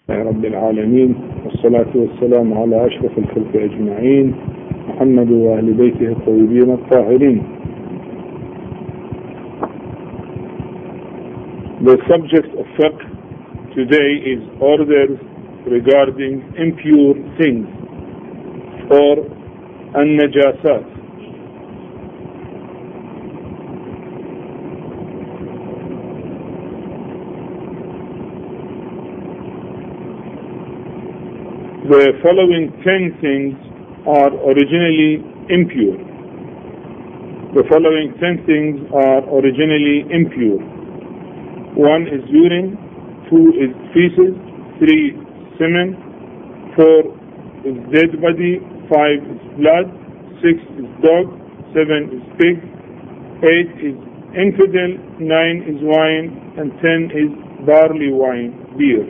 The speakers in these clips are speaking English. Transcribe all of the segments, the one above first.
رب العالمين والصلاة والسلام على أشرف الخلق أجمعين محمد وأهل بيته الطيبين الطاهرين. The subject of fiqh today is orders regarding impure things or an-najasat. The following 10 things are originally impure. The following 10 things are originally impure. 1 is urine, 2 is feces, 3 semen, 4 is dead body, 5 is blood, 6 is dog, 7 is pig, 8 is infidel, 9 is wine, and 10 is barley wine, beer.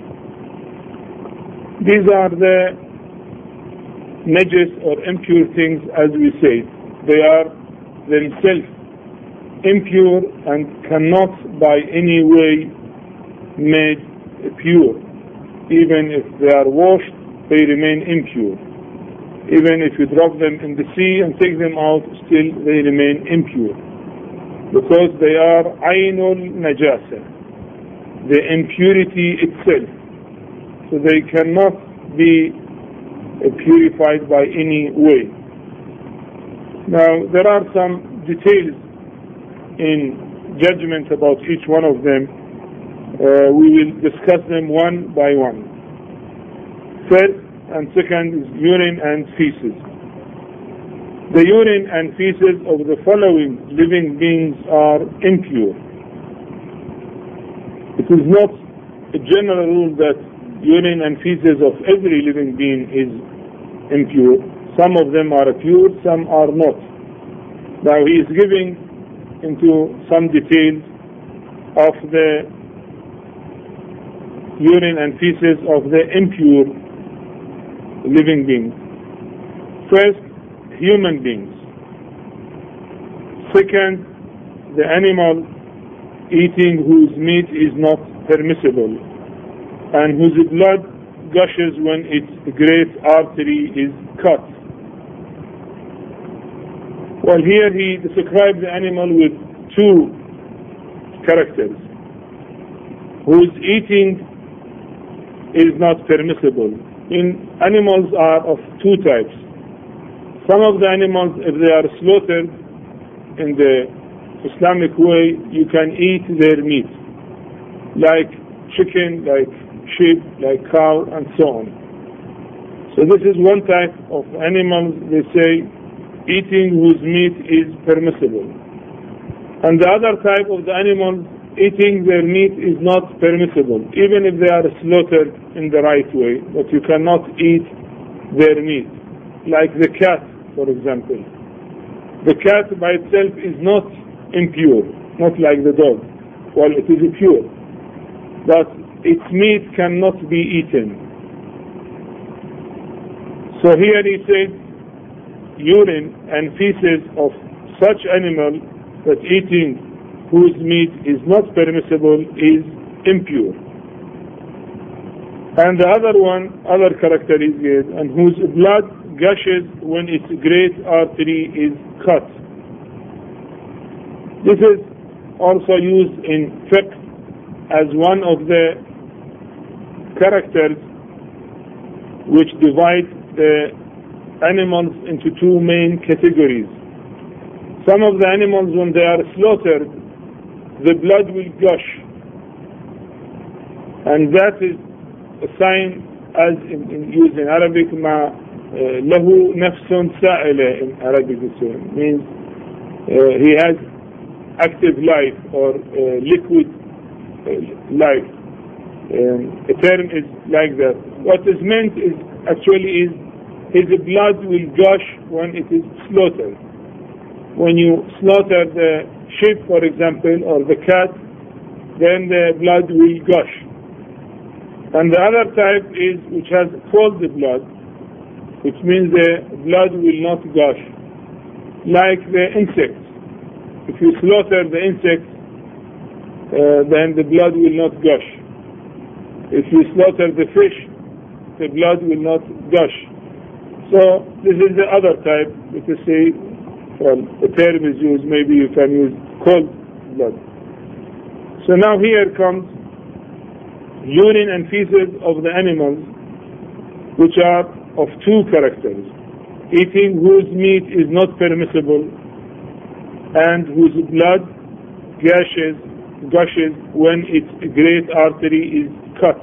These are the najis or impure things, as we say. They are themselves impure and cannot by any way made pure. Even if they are washed, they remain impure. Even if you drop them in the sea and take them out, still they remain impure. Because they are aynul najasa, the impurity itself. So they cannot be purified by any way. Now, there are some details in judgment about each one of them. We will discuss them one by one. First and second is urine and feces. The urine and feces of the following living beings are impure. It is not a general rule that urine and feces of every living being is impure. Some of them are pure, some are not. Now he is giving into some details of the urine and feces of the impure living beings. First, human beings. Second, the animal eating whose meat is not permissible and whose blood gushes when its great artery is cut. Well, here he describes the animal with two characters. Whose eating is not permissible. Animals are of two types. Some of the animals, if they are slaughtered in the Islamic way, you can eat their meat. Like chicken, like sheep, like cow, and so on. So this is one type of animals, they say, eating whose meat is permissible. And the other type of the animals, eating their meat is not permissible, even if they are slaughtered in the right way, but you cannot eat their meat. Like the cat, for example. The cat by itself is not impure, not like the dog. Well, it is pure, but its meat cannot be eaten. So here he says, urine and feces of such animal that eating whose meat is not permissible is impure. And the other character is good, and whose blood gushes when its great artery is cut. This is also used in fiqh as one of the characters which divide the animals into two main categories. Some of the animals, when they are slaughtered, the blood will gush, and that is a sign, as used in Arabic, ma lahu nafsun sa'ila in Arabic, means he has active life or liquid life. A term is like that. What is meant is actually his blood will gush when it is slaughtered. When you slaughter the sheep, for example, or the cat, then the blood will gush. And the other type is which has cold blood, which means the blood will not gush. Like the insects. If you slaughter the insect, then the blood will not gush. if you slaughter the fish, the blood will not gush. So this is the other type. Let us say, well, the term is used, maybe you can use cold blood. So now here comes urine and feces of the animals, which are of two characters: eating whose meat is not permissible and whose blood gushes when its great artery is cut.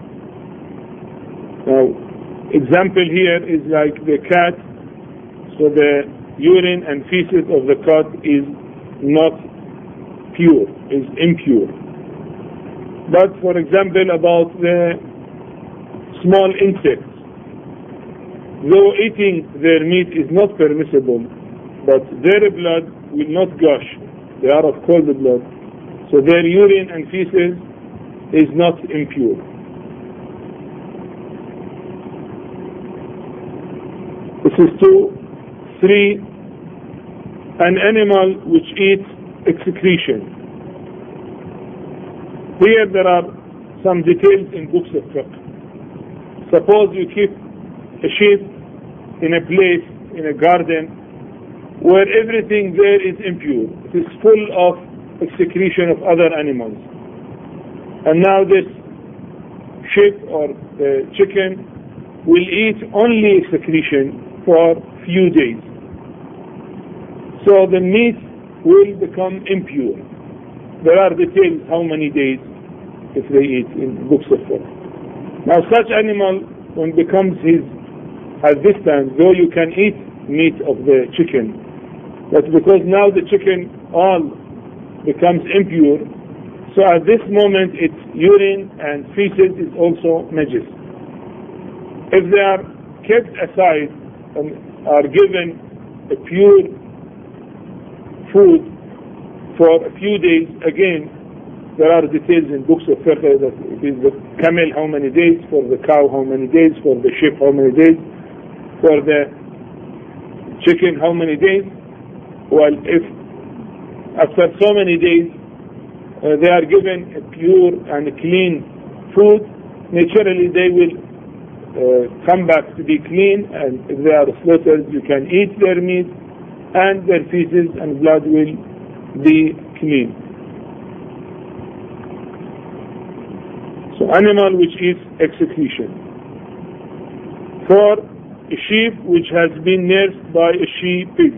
Now, example here is like the cat. So the urine and feces of the cat is not pure, is impure. But for example, about the small insects, though eating their meat is not permissible, but their blood will not gush. They are of cold blood, so their urine and feces is not impure. This is 2. 3. An animal which eats excretion. Here there are some details in books of fiqh. Suppose you keep a sheep in a place, in a garden, where everything there is impure. It is full of excretion of other animals. And now this sheep or the chicken will eat only excretion for few days. So the meat will become impure. There are details how many days if they eat in books of fiqh. Now such animal, when becomes at this time, though you can eat meat of the chicken, but because now the chicken all becomes impure, so at this moment its urine and feces is also najis. If they are kept aside and are given a pure food for a few days, again there are details in books of fiqh that it is the camel how many days, for the cow how many days, for the sheep how many days, for the chicken how many days. Well, if after so many days they are given a pure and clean food, naturally they will come back to be clean, and if they are slaughtered you can eat their meat and their feces and blood will be clean. So animal which eats excretion. 4. A sheep which has been nursed by a she-pig.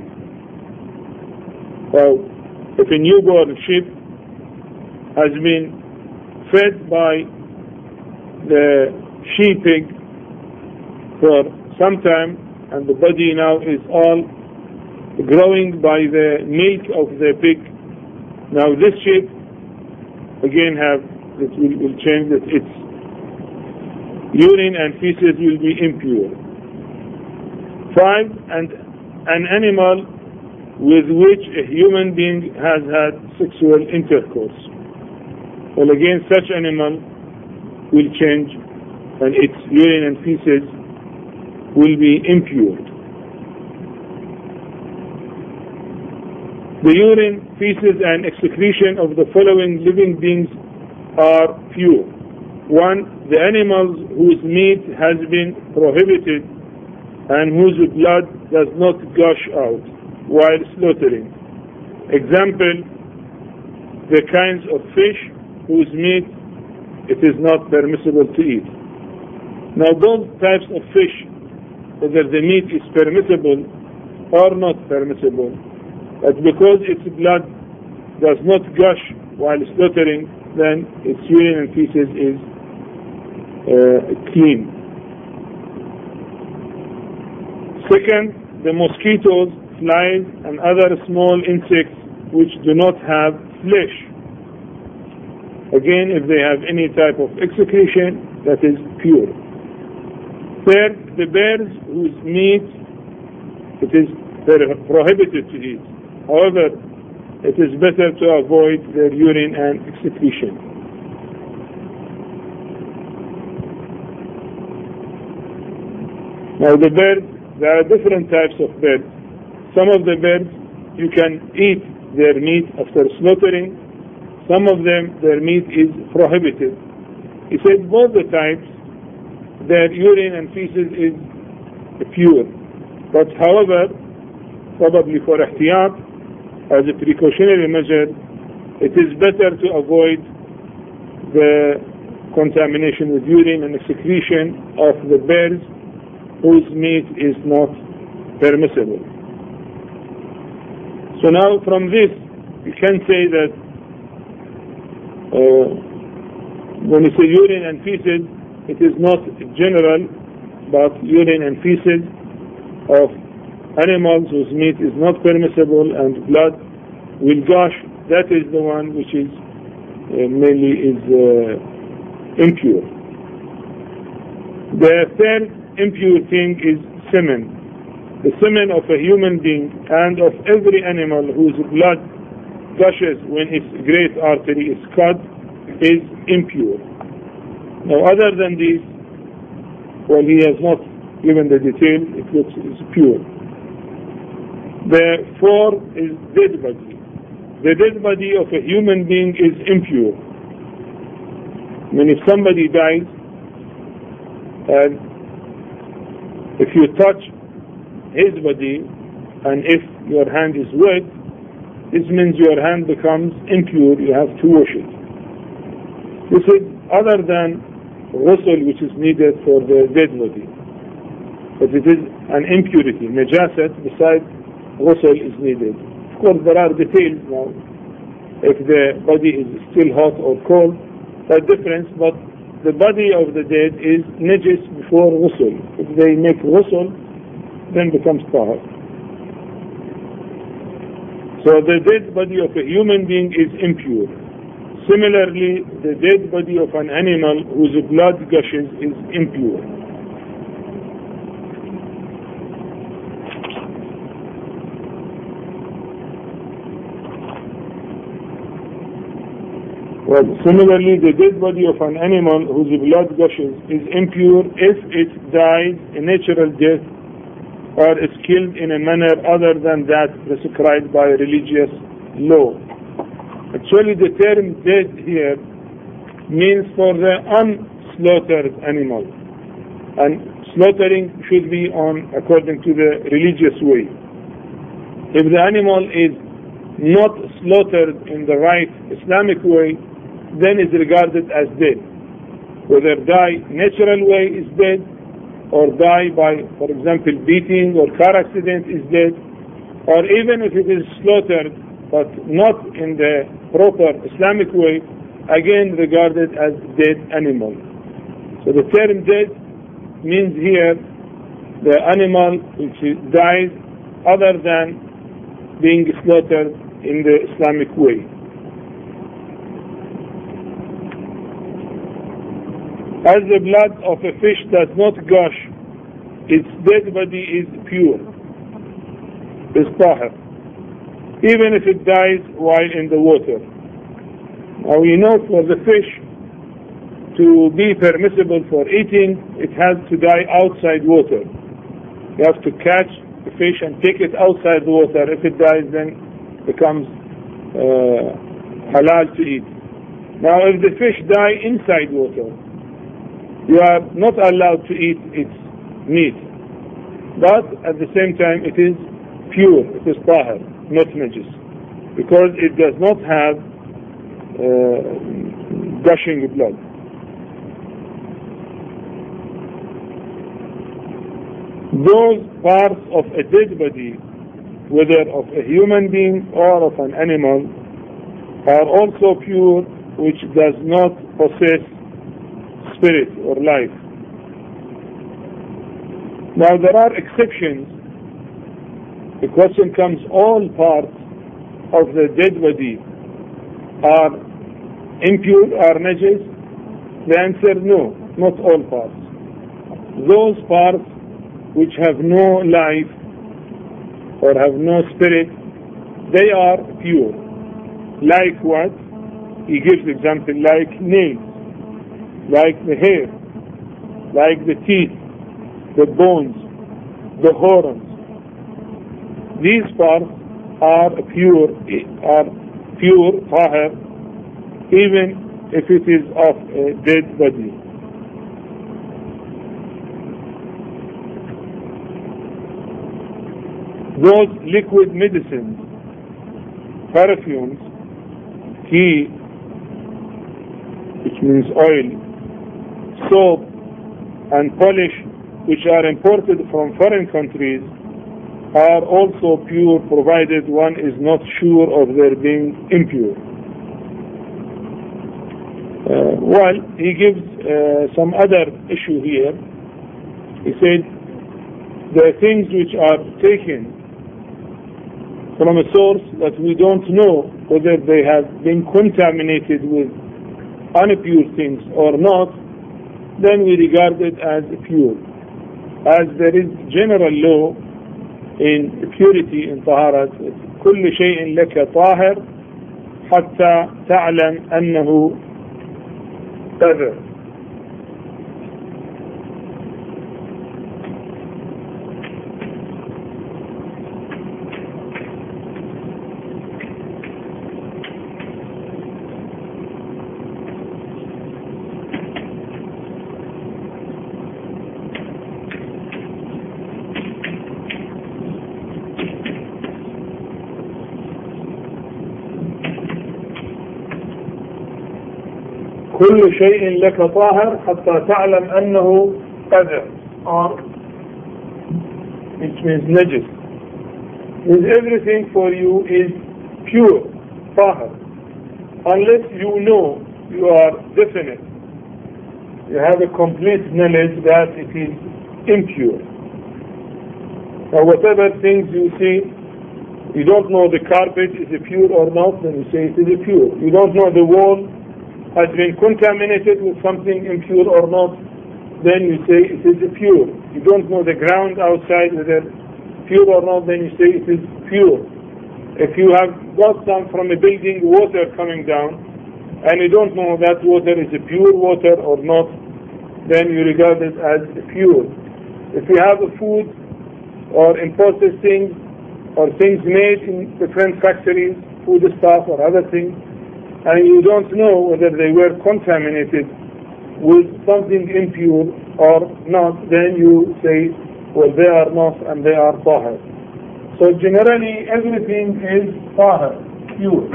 So if a newborn sheep has been fed by the she-pig for some time, and the body now is all growing by the milk of the pig, now this sheep again will change that its urine and feces will be impure. 5. And an animal with which a human being has had sexual intercourse. Well, again such animal will change and its urine and feces will be impure. The urine, feces and excretion of the following living beings are pure. 1. The animals whose meat has been prohibited and whose blood does not gush out while slaughtering. Example, the kinds of fish whose meat it is not permissible to eat. Now those types of fish, whether the meat is permissible or not permissible, but because its blood does not gush while slaughtering, then its urine and feces is clean. 2. The mosquitoes, flies and other small insects which do not have flesh. Again, if they have any type of excretion, that is pure. 3. The birds whose meat it is prohibited to eat. However, it is better to avoid their urine and excretion. Now the birds, there are different types of birds. Some of the birds you can eat their meat after slaughtering. Some of them, their meat is prohibited. He said both the types, their urine and feces is pure. But however, probably for ihtiyat, as a precautionary measure, it is better to avoid the contamination with urine and excretion of the bears whose meat is not permissible. So now from this, you can say that when you say urine and feces, it is not general, but urine and feces of animals whose meat is not permissible and blood will gush. That is the one which is mainly is impure. The third impure thing is semen. The semen of a human being and of every animal whose blood gushes when its great artery is cut is impure. Now other than this, well, he has not given the details, it looks is pure. The fourth is dead body. The dead body of a human being is impure. When if somebody dies, and if you touch his body, and if your hand is wet, this means your hand becomes impure, you have to wash it. This is other than ghusl, which is needed for the dead body. But it is an impurity, najasat, besides ghusl is needed. Of course, there are details now. If the body is still hot or cold, that difference, but the body of the dead is najis before ghusl. If they make ghusl, then becomes tahar. So the dead body of a human being is impure. Similarly, the dead body of an animal whose blood gushes is impure. Well, similarly, the dead body of an animal whose blood gushes is impure if it dies a natural death or is killed in a manner other than that prescribed by religious law. Actually, the term dead here means for the unslaughtered animal. And slaughtering should be on according to the religious way. If the animal is not slaughtered in the right Islamic way, then is regarded as dead. Whether die natural way is dead, or die by, for example, beating or car accident is dead, or even if it is slaughtered but not in the proper Islamic way, again regarded as dead animal. So the term dead means here the animal which dies other than being slaughtered in the Islamic way. As the blood of a fish does not gush, its dead body is pure, is tahir, even if it dies while in the water. Now we know for the fish to be permissible for eating, it has to die outside water. You have to catch the fish and take it outside the water. If it dies, then it becomes halal to eat. Now if the fish die inside water, you are not allowed to eat its meat. But at the same time it is pure, it is tahir, not najis, because it does not have gushing blood. Those parts of a dead body, whether of a human being or of an animal, are also pure, which does not possess spirit or life. Now there are exceptions. The question comes, all parts of the dead body are impure, are najis? The answer, no, not all parts. Those parts which have no life or have no spirit, they are pure. Like what? He gives example, like nails, like the hair, like the teeth, the bones, the horns. These parts are pure, tahir, even if it is of a dead body. Those liquid medicines, perfumes, tea, which means oil, soap, and polish, which are imported from foreign countries, are also pure, provided one is not sure of their being impure. Well, he gives some other issue here. He said the things which are taken from a source that we don't know whether they have been contaminated with unimpure things or not, then we regard it as pure. As there is general law in purity in طهارة كل شيء لك طاهر حتى تعلم أنه طاهر. كل شيء لك طاهر حتى تعلم أنه قذر, or which means najis. Means everything for you is pure, طاهر, unless you know, you are definite, you have a complete knowledge that it is impure. Now whatever things you see, you don't know the carpet is pure or not, then you say it is pure. You don't know the wall has been contaminated with something impure or not, then you say it is pure. You don't know the ground outside whether pure or not, then you say it is pure. If you have got some from a building water coming down and you don't know that water is pure water or not, then you regard it as pure. If you have a food or imported things or things made in different factories, food stuff or other things, and you don't know whether they were contaminated with something impure or not, then you say, well, they are not and they are tahir. So generally everything is tahir, pure.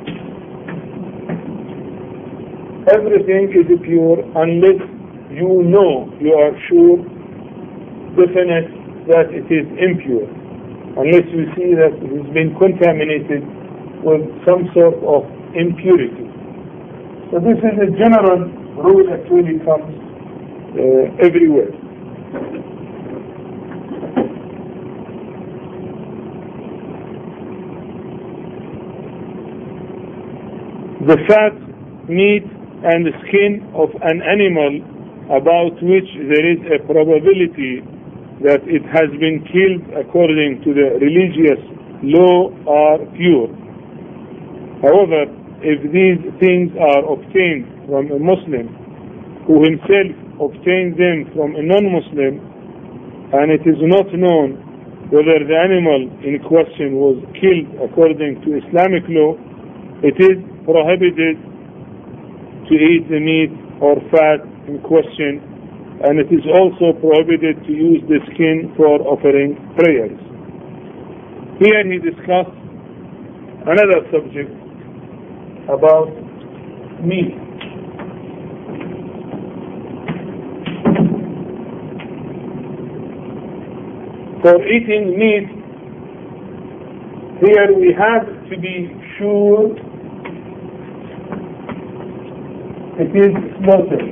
Everything is pure unless you know, you are sure, definite that it is impure. Unless you see that it has been contaminated with some sort of impurity. So this is a general rule that really comes everywhere. The fat, meat, and skin of an animal about which there is a probability that it has been killed according to the religious law are pure. However, if these things are obtained from a Muslim who himself obtained them from a non-Muslim, and it is not known whether the animal in question was killed according to Islamic law, it is prohibited to eat the meat or fat in question, and it is also prohibited to use the skin for offering prayers. Here he discussed another subject about meat. For eating meat, here we have to be sure it is slaughtered.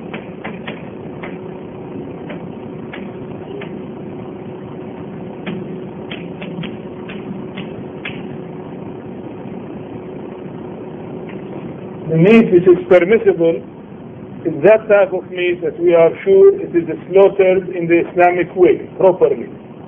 The meat which is permissible is that type of meat that we are sure it is slaughtered in the Islamic way, properly.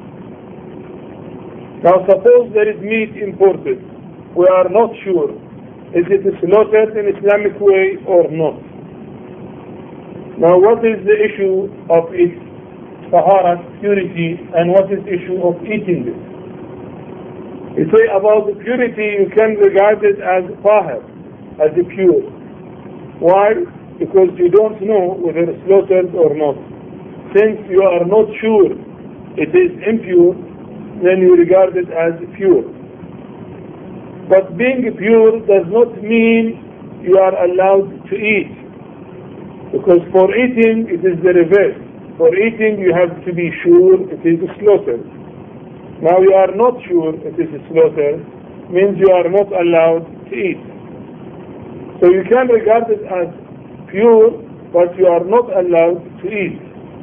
Now suppose there is meat imported. We are not sure, is it slaughtered in Islamic way or not? Now what is the issue of its tahara, purity, and what is the issue of eating it? You say about the purity, you can regard it as tahir, as pure. Why? Because you don't know whether it's slaughtered or not. Since you are not sure it is impure, then you regard it as pure. But being pure does not mean you are allowed to eat. Because for eating, it is the reverse. For eating, you have to be sure it is slaughtered. Now you are not sure it is slaughtered, means you are not allowed to eat. So you can regard it as pure, but you are not allowed to eat.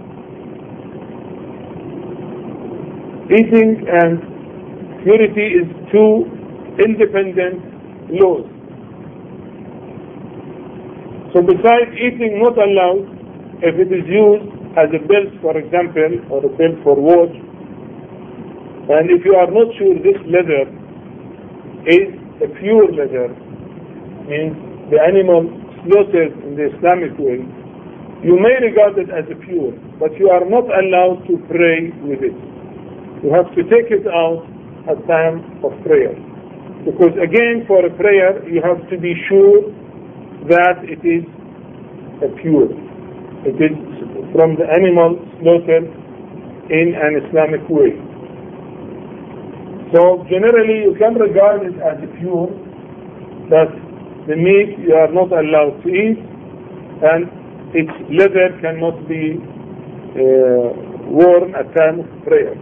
Eating and purity is two independent laws. So besides eating not allowed, if it is used as a belt, for example, or a belt for watch, and if you are not sure this leather is a pure leather, means the animal slaughtered in the Islamic way, you may regard it as a pure, but you are not allowed to pray with it. You have to take it out at time of prayer. Because again, for a prayer, you have to be sure that it is a pure. It is from the animal slaughtered in an Islamic way. So generally, you can regard it as a pure, that the meat you are not allowed to eat, and its leather cannot be worn at time of prayer.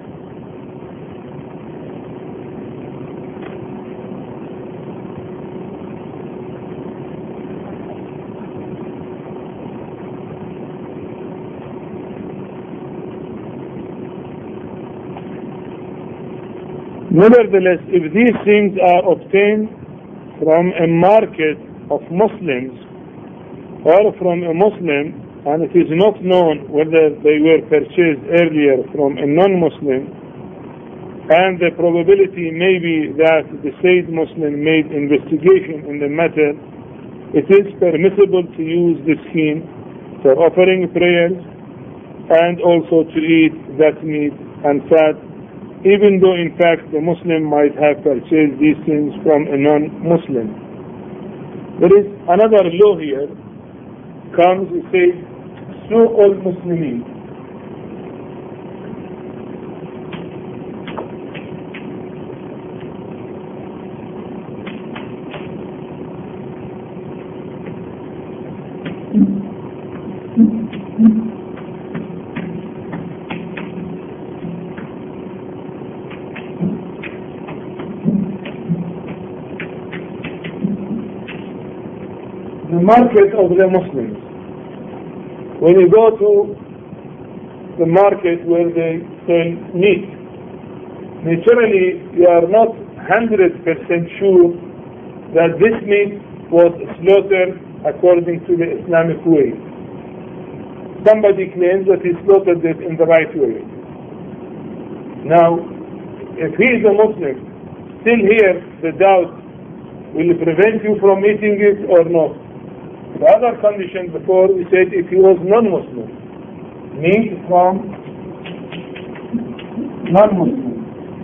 Nevertheless, if these things are obtained from a market of Muslims or from a Muslim, and it is not known whether they were purchased earlier from a non-Muslim, and the probability may be that the said Muslim made investigation in the matter, it is permissible to use the skin for offering prayers and also to eat that meat and fat, even though in fact the Muslim might have purchased these things from a non-Muslim. There is another law here, comes, it says, سوق المسلمين. The market of the Muslims. When you go to the market where they sell meat, naturally you are not 100% sure that this meat was slaughtered according to the Islamic way. Somebody claims that he slaughtered it in the right way. Now, if he is a Muslim, still here the doubt, will it prevent you from eating it or not? The other condition before, we said if he was non-Muslim, meat from non-Muslim.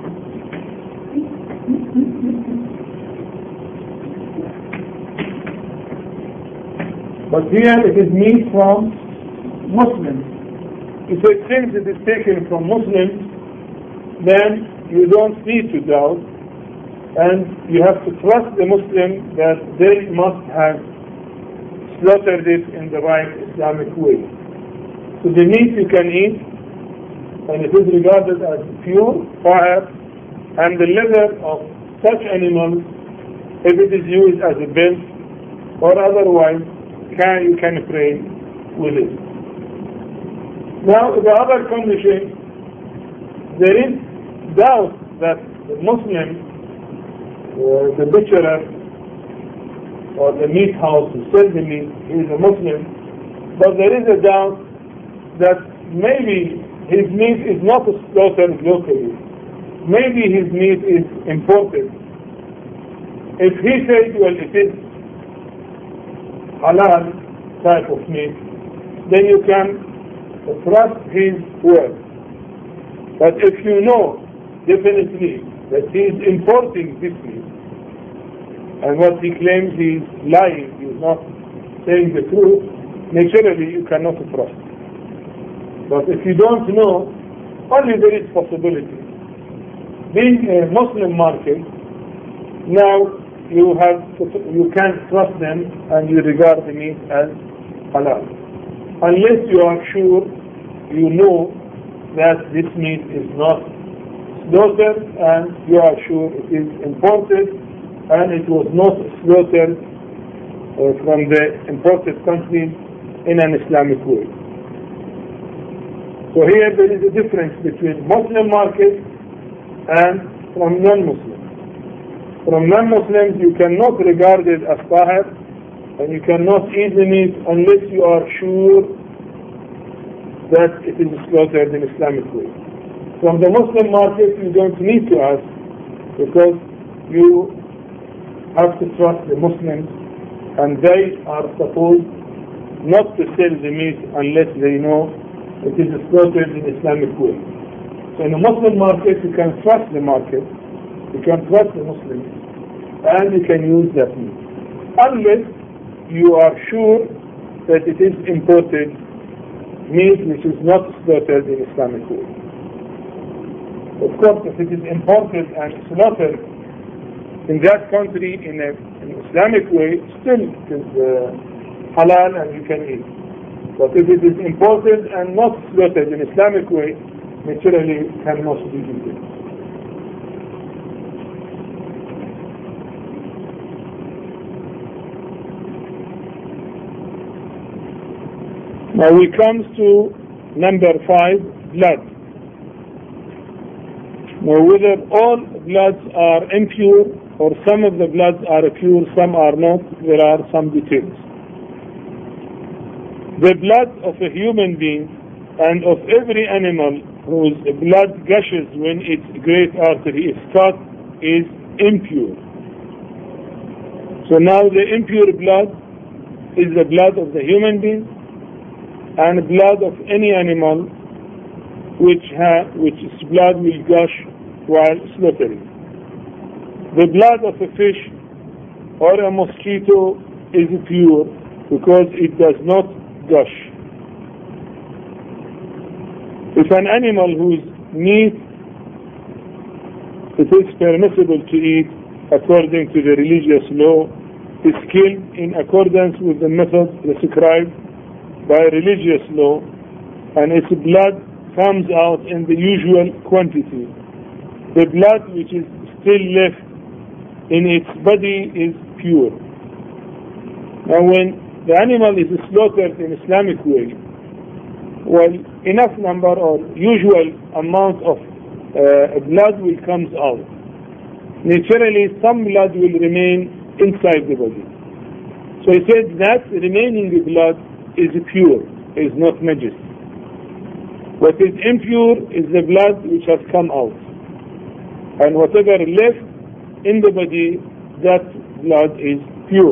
But here it is meat from Muslims. We said since it is taken from Muslims, then you don't need to doubt, and you have to trust the Muslim that they must have slaughtered it in the right Islamic way. So the meat you can eat, and it is regarded as pure, fire, and the leather of such animals, if it is used as a belt or otherwise, you can pray with it. Now, the other condition, there is doubt that the Muslim, the butcher, or the meat house who sells the meat, he is a Muslim, but there is a doubt that maybe his meat is not slaughtered locally. Maybe his meat is imported. If he says, well, it is halal type of meat, then you can trust his word. But if you know definitely that he is importing this meat, and what he claims he is lying, he is not saying the truth, naturally you cannot trust. But if you don't know, only there is possibility. Being a Muslim market, now you can't trust them and you regard the meat as halal. Unless you are sure, you know that this meat is not slaughtered and you are sure it is imported and it was not slaughtered from the imported countries in an Islamic way. So here there is a difference between Muslim market and from non-Muslims. From non-Muslims you cannot regard it as tahir and you cannot eat the meat unless you are sure that it is slaughtered in Islamic way. From the Muslim market you don't need to ask because you have to trust the Muslims and they are supposed not to sell the meat unless they know it is slaughtered in Islamic way. So in the Muslim market you can trust the market, you can trust the Muslims and you can use that meat. Unless you are sure that it is imported meat which is not slaughtered in Islamic way. Of course, if it is imported and slaughtered in that country in an Islamic way, still it is halal and you can eat. But if it is imported and not slaughtered in Islamic way, naturally cannot be eaten. Now we come to number 5, blood. Now whether all bloods are impure or some of the bloods are pure, some are not, there are some details. The blood of a human being and of every animal whose blood gushes when its great artery is cut is impure. So now the impure blood is the blood of the human being and blood of any animal which its blood will gush while slaughtering. The blood of a fish or a mosquito is pure because it does not gush. If an animal whose meat it is permissible to eat according to the religious law is killed in accordance with the method prescribed by religious law and its blood comes out in the usual quantity, the blood which is still left in its body is pure. Now when the animal is slaughtered in Islamic way, well, enough number or usual amount of blood will come out. Naturally, some blood will remain inside the body. So he said that remaining blood is pure, is not najis. What is impure is the blood which has come out. And whatever left in the body, that blood is pure.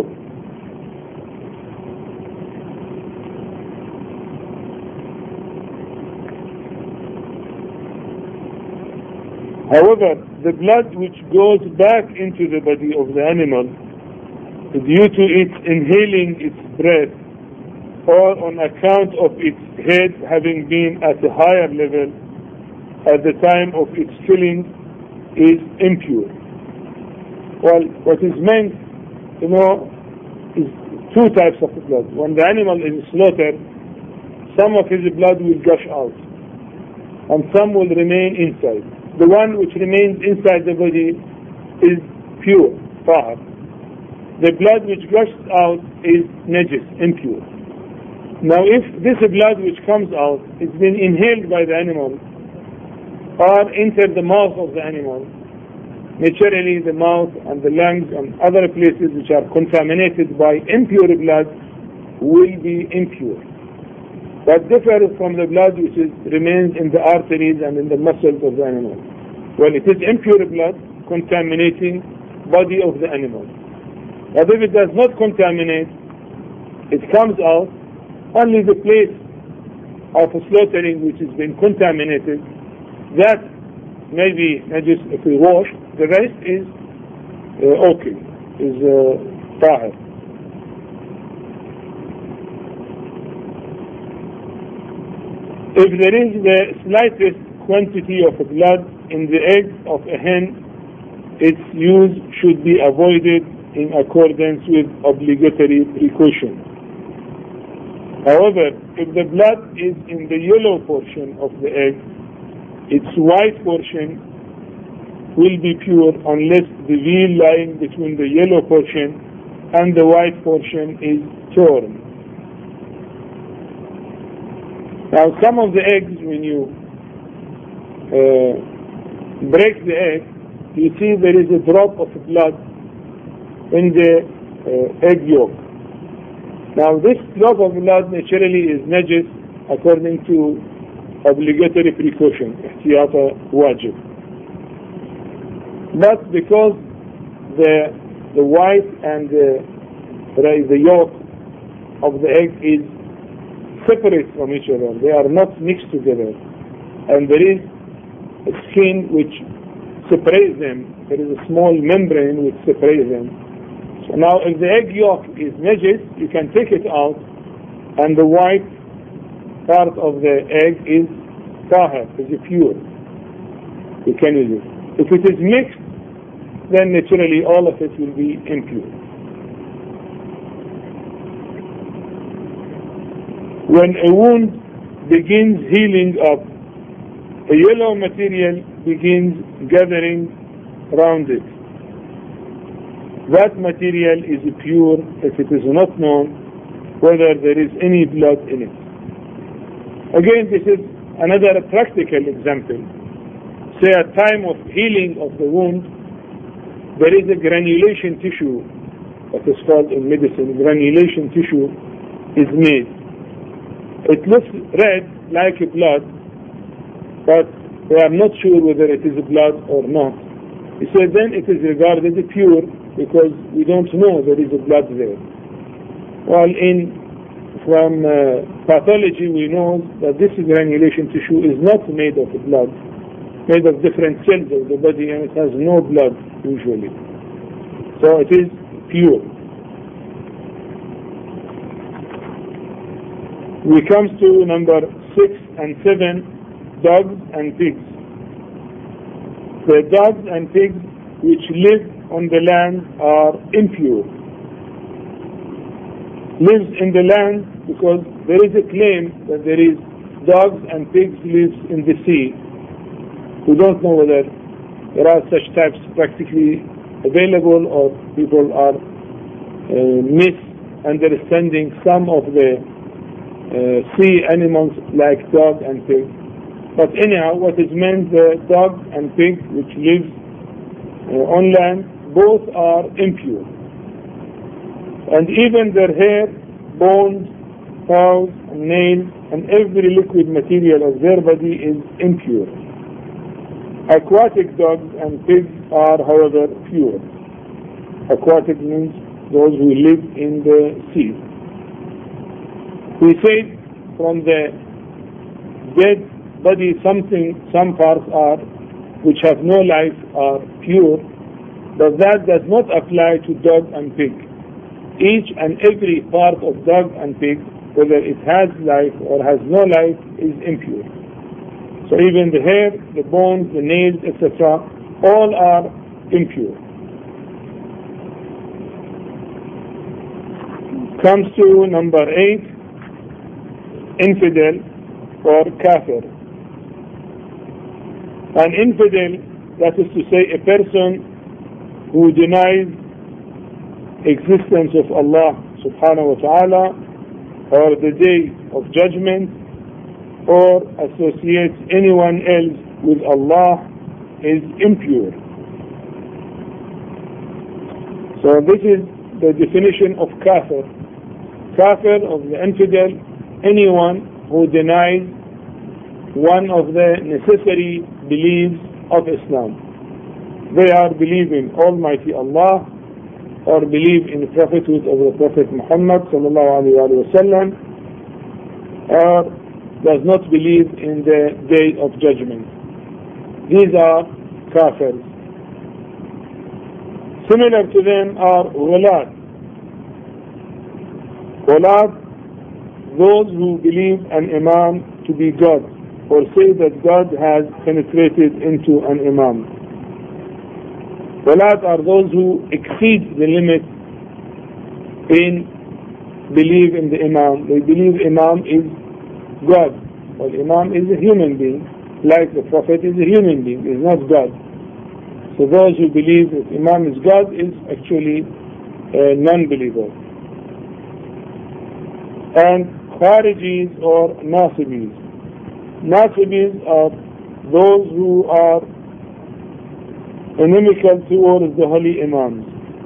However, the blood which goes back into the body of the animal due to its inhaling its breath or on account of its head having been at a higher level at the time of its killing is impure. Well, what is meant, is two types of blood. When the animal is slaughtered, some of his blood will gush out and some will remain inside. The one which remains inside the body is pure, tahir. The blood which gushes out is najis, impure. Now if this blood which comes out is been inhaled by the animal or entered the mouth of the animal, naturally the mouth and the lungs and other places which are contaminated by impure blood will be impure. That differs from the blood which remains in the arteries and in the muscles of the animal. Well, it is impure blood contaminating body of the animal. But if it does not contaminate, it comes out, only the place of slaughtering which has been contaminated, that may be najis if we wash, the rest is tahir. If there is the slightest quantity of blood in the egg of a hen, its use should be avoided in accordance with obligatory precaution. However, if the blood is in the yellow portion of the egg, its white portion will be pure unless the veil lying between the yellow portion and the white portion is torn. Now, some of the eggs, when you break the egg, you see there is a drop of blood in the egg yolk. Now, this drop of blood naturally is najis according to obligatory precaution, ihtiyata wajib. But because the white and the yolk of the egg is separate from each other, they are not mixed together, and there is a skin which separates them, there is a small membrane which separates them. So now if the egg yolk is najis, you can take it out, and the white part of the egg is tahir, is pure. You can use it. If it is mixed, then naturally all of it will be impure. When a wound begins healing up, a yellow material begins gathering around it. That material is pure if it is not known whether there is any blood in it. Again, this is another practical example. Say at time of healing of the wound, there is a granulation tissue, that is called in medicine, granulation tissue is made. It looks red like blood, but we are not sure whether it is blood or not. He said then it is regarded pure because we don't know there is blood there. While from pathology we know that this granulation tissue is not made of blood, made of different cells of the body, and it has no blood usually. So it is pure. We come to number 6 and 7, dogs and pigs. The dogs and pigs which live on the land are impure. Lives in the land because there is a claim that there is dogs and pigs lives in the sea. We don't know whether there are such types practically available or people are misunderstanding some of the sea animals like dog and pig. But anyhow, what is meant, the dog and pig which lives on land, both are impure. And even their hair, bones, paws, and nails, and every liquid material of their body is impure. Aquatic dogs and pigs are, however, pure. Aquatic means those who live in the sea. We say from the dead body some parts are, which have no life, are pure, but that does not apply to dog and pig. Each and every part of dog and pig, whether it has life or has no life, is impure. So even the hair, the bones, the nails, etc., all are impure. Comes to number 8, infidel or kafir. An infidel, that is to say a person who denies existence of Allah subhanahu wa ta'ala or the day of judgment or associates anyone else with Allah is impure. So this is the definition of kafir. Kafir, of the infidel, anyone who denies one of the necessary beliefs of Islam. They are believing Almighty Allah or believe in the prophethood of the Prophet Muhammad sallallahu alaihi wasallam, or does not believe in the day of judgment. These are kafirs. Similar to them are ghulat. Ghulat, those who believe an imam to be God or say that God has penetrated into an Imam. Walat are those who exceed the limit in belief in the Imam. They believe Imam is God. Well, Imam is a human being, like the Prophet is a human being, is not God. So those who believe that Imam is God is actually a non-believer. And Kharijis or Nasibis. Nasibis are those who are inimical towards the holy Imams.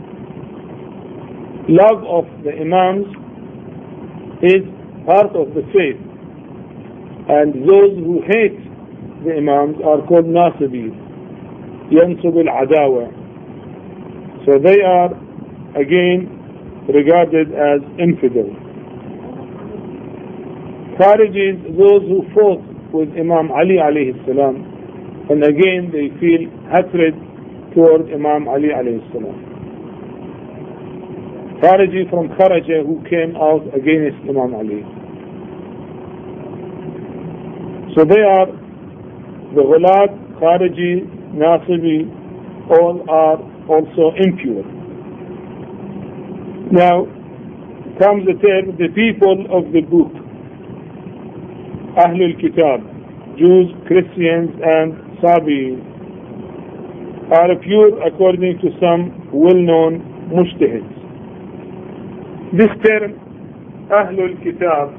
Love of the Imams is part of the faith, and those who hate the Imams are called Nasibis, Yansub al-Adawa. So they are again regarded as infidels. Kharijis, those who fought with Imam Ali alayhi salam, and again they feel hatred toward Imam Ali alayhi salam. Khariji from Kharaja, who came out against Imam Ali. So they are the Ghulat, Khariji, Nasibi, all are also impure. Now comes the term the people of the book, Ahlul Kitab, Jews, Christians and Sabi, are pure according to some well-known mujtahids. This term, Ahlul Kitab,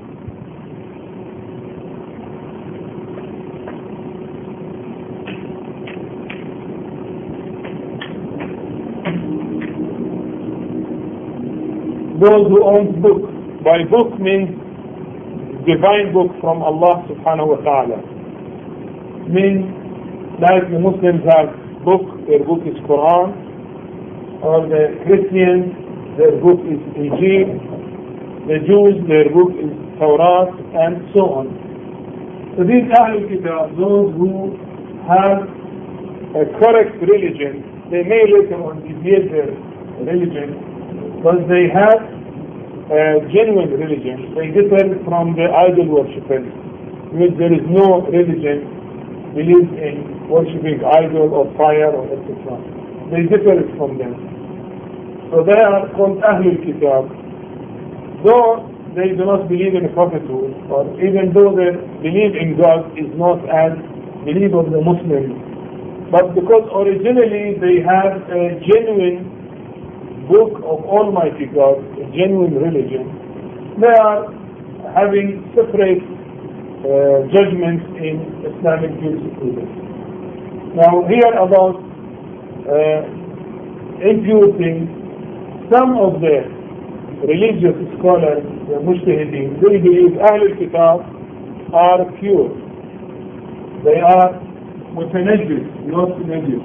those who own book. By book means divine book from Allah subhanahu wa ta'ala. Means like the Muslims have book, their book is Quran, or the Christians, their book is Injil, the Jews, their book is Torah, and so on. So these Ahlul Kitab, those who have a correct religion, they may later on deviate their religion, but they have a genuine religion. They differ from the idol worshippers, because there is no religion believes in worshipping idol or fire or etc. They differ from them. So they are called Ahlul Kitab. Though they do not believe in prophethood, or even though their belief in God is not as belief of the Muslims, but because originally they have a genuine book of Almighty God, a genuine religion, they are having separate judgments in Islamic jurisprudence. Now here about impure things, some of the religious scholars, the Mujtahideen, they believe Ahlul Kitab are pure. They are mutanajjis, not najis.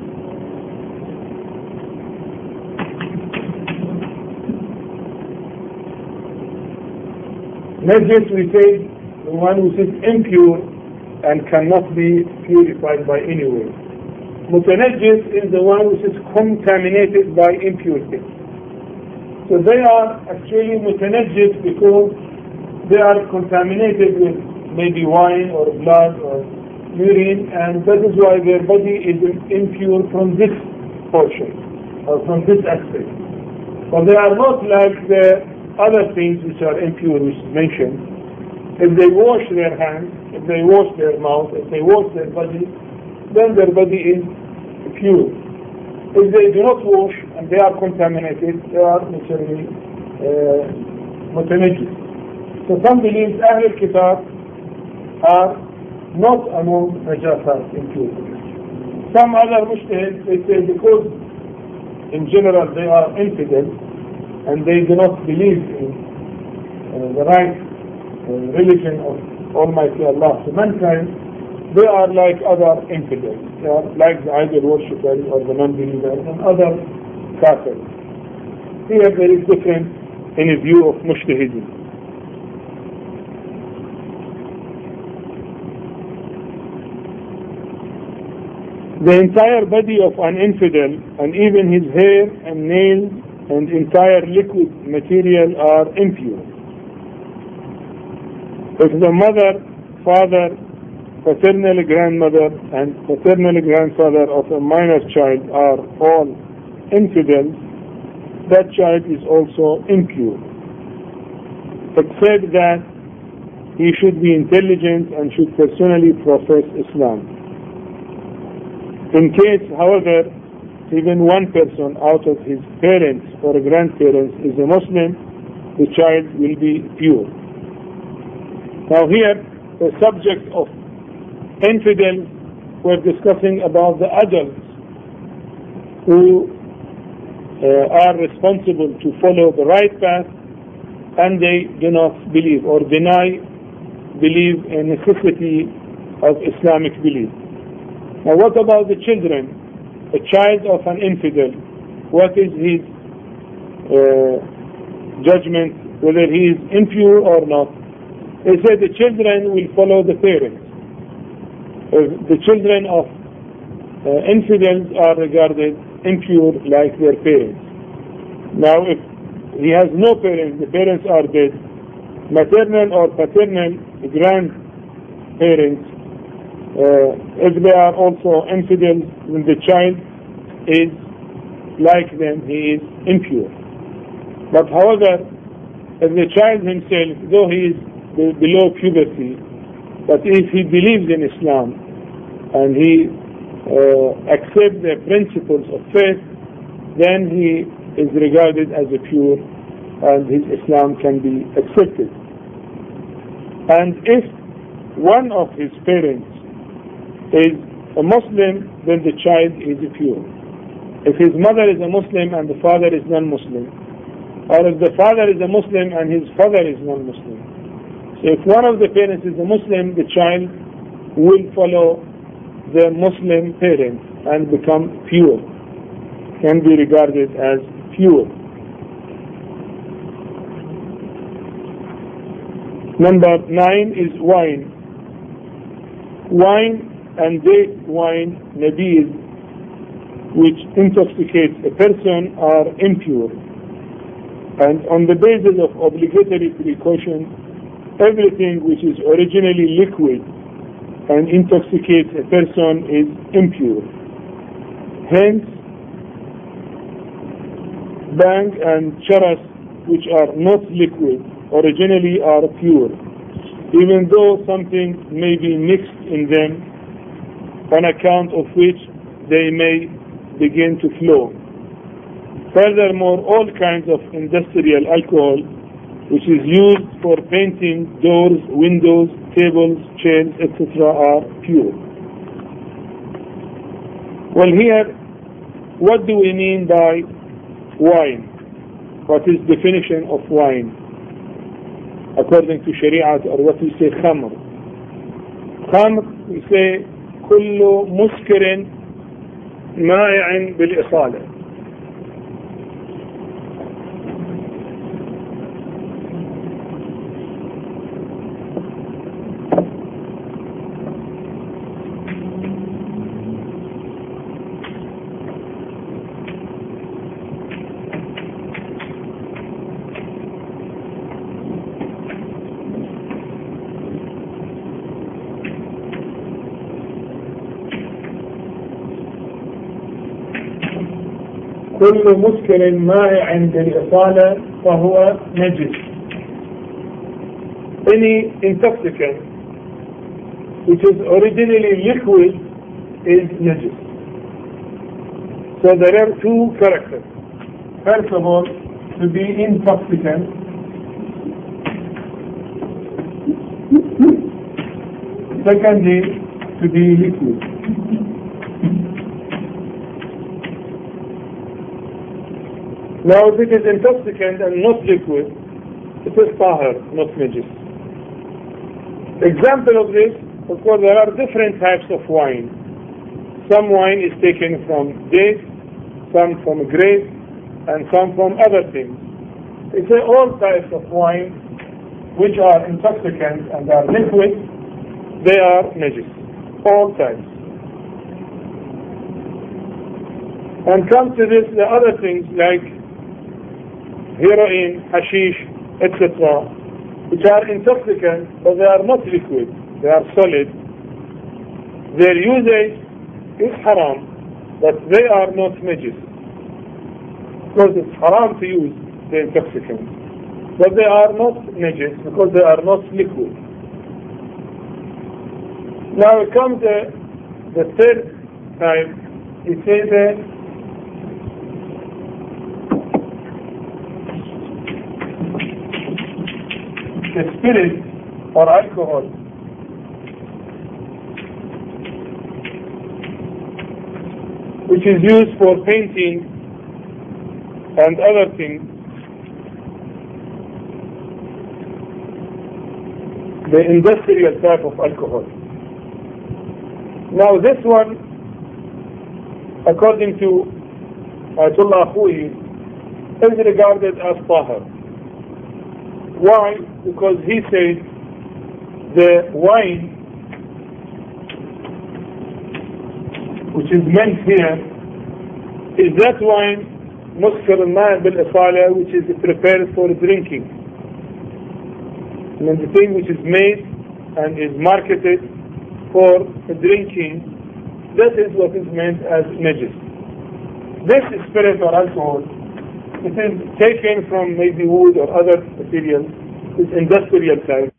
Najis, we say, the one who is impure and cannot be purified by any way. Mutanajjis is the one who is contaminated by impurity. So they are actually mutanajjis because they are contaminated with maybe wine or blood or urine, and that is why their body is impure from this portion or from this aspect. But they are not like the other things which are impure, which is mentioned. If they wash their hands, if they wash their mouth, if they wash their body, then their body is pure. If they do not wash and they are contaminated, they are naturally mutanajjis. So some believe Ahlul Kitab are not among najasat, impurities. Some other mujtahids, they say because in general they are infidels and they do not believe in the right religion of Almighty Allah to mankind, they are like other infidels. They are like the idol worshippers or the non-believers and other kafirs. Here there is difference in a view of mujtahideen. The entire body of an infidel and even his hair and nails and entire liquid material are impure. If the mother father, paternal grandmother, and paternal grandfather of a minor child are all infidels, that child is also impure, except that he should be intelligent and should personally profess Islam. In case, however, even one person out of his parents or grandparents is a Muslim, the child will be pure. Now here, the subject of infidels, we're discussing about the adults who are responsible to follow the right path, and they do not believe or believe in necessity of Islamic belief. Now what about the children? A child of an infidel, what is his judgment, whether he is impure or not? They say the children will follow the parents. The children of infidels are regarded impure like their parents. Now if he has no parents, the parents are dead, maternal or paternal grandparents, if they are also infidels, then the child is like them, he is impure. But however, if the child himself, though he is below puberty, but if he believes in Islam and he accepts the principles of faith, then he is regarded as a pure and his Islam can be accepted. And if one of his parents is a Muslim, then the child is pure. If his mother is a Muslim and the father is non-Muslim, or if the father is a Muslim and his father is non-Muslim, so if one of the parents is a Muslim, the child will follow the Muslim parent and become pure, can be regarded as pure. Number 9 is wine. Wine and date wine, nabiz, which intoxicates a person, are impure. And on the basis of obligatory precaution, everything which is originally liquid and intoxicates a person is impure. Hence, bang and charas, which are not liquid, originally are pure, even though something may be mixed in them, on account of which they may begin to flow. Furthermore, all kinds of industrial alcohol, which is used for painting doors, windows, tables, chairs, etc., are pure. Well, here, what do we mean by wine? What is the definition of wine according to Sharia, or what we say khamr? Khamr, we say كل مسكر مائع بالإصالة. كل مسكر مائع بالإصالة فهو نجس. Any intoxicant which is originally liquid is najis. So there are two characters. First of all, to be intoxicant. Secondly, to be liquid. Now, if it is intoxicant and not liquid, it is tahir, not najis. Example of this, of course, there are different types of wine. Some wine is taken from dates, some from grapes, and some from other things. It's all types of wine which are intoxicant and are liquid, they are najis. All types. And come to this, the other things like heroin, hashish, etc., which are intoxicant, but they are not liquid. they are solid, their usage is haram, but they are not najis. Because it's haram to use the intoxicants. But they are not najis because they are not liquid. Now it comes the third type. It says the spirit or alcohol. Which is used for painting and other things. The industrial type of alcohol. Now this one, according to Ayatollah Khoury, is regarded as tahir. Why? Because he says the wine which is meant here is that wine muskar al-ma' bil-isala, which is prepared for drinking. And the thing which is made and is marketed for drinking, that is what is meant as najis. This spirit or alcohol, it is taken from maybe wood or other materials, it's industrial type.